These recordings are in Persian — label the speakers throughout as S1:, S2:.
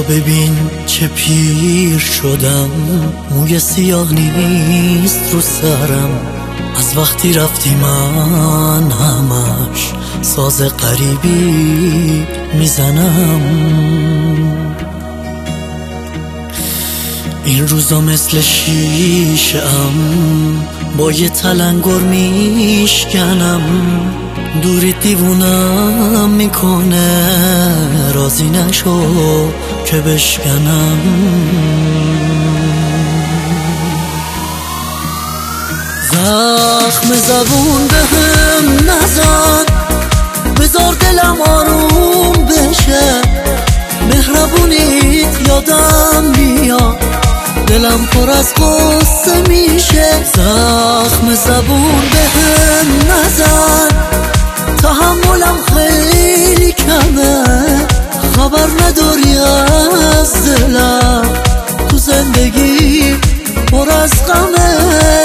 S1: ببین چه پیر شدم، موی سیاه نیست رو سرم. از وقتی رفتی من همش ساز غریبی میزنم. این روزا مثل شیشه‌ام با یه تلنگر میشکنم. دوری دیوونم میکنه، راضی نشو که بشکنم. زخم زبون بهم نزن، بذار دلم آروم بشه. مهربونیت یادم میاد، دلم پر از غصه میشه. زخم زبون بهم نزن، تحملم خیلی کمه. خبر نداری از دلم، تو زندگی پر از غمه.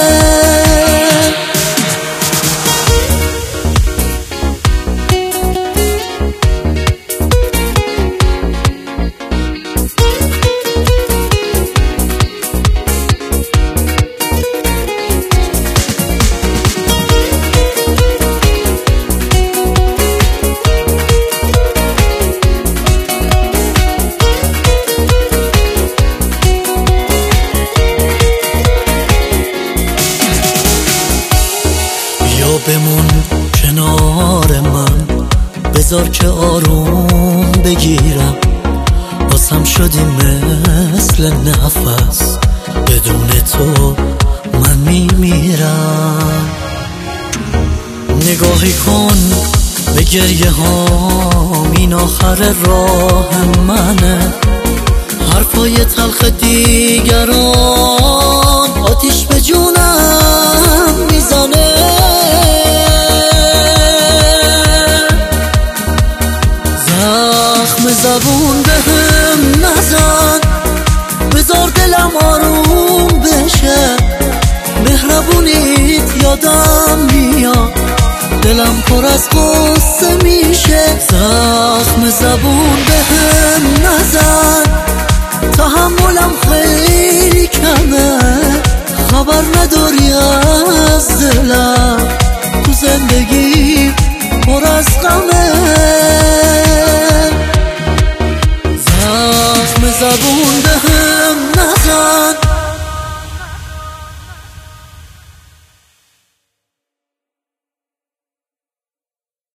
S1: بمون کنار من، بذار که آروم بگیرم. بازم شدی مثل نفس، بدون تو من میمیرم. نگاهی کن به گریه هام، این آخر راه منه. حرفای تلخ دیگران آتیش به جونم میزنه. زخم زبون بهم نزن، بذار دلم آروم بشه. مهربونیت یادم میاد، دلم پر از غصه میشه. زخم زبون بهم نزن، تحملم خیلی کمه. خبر نداری از دلم، تو زندگی پر از غمه. زخم زبون بهم نزن،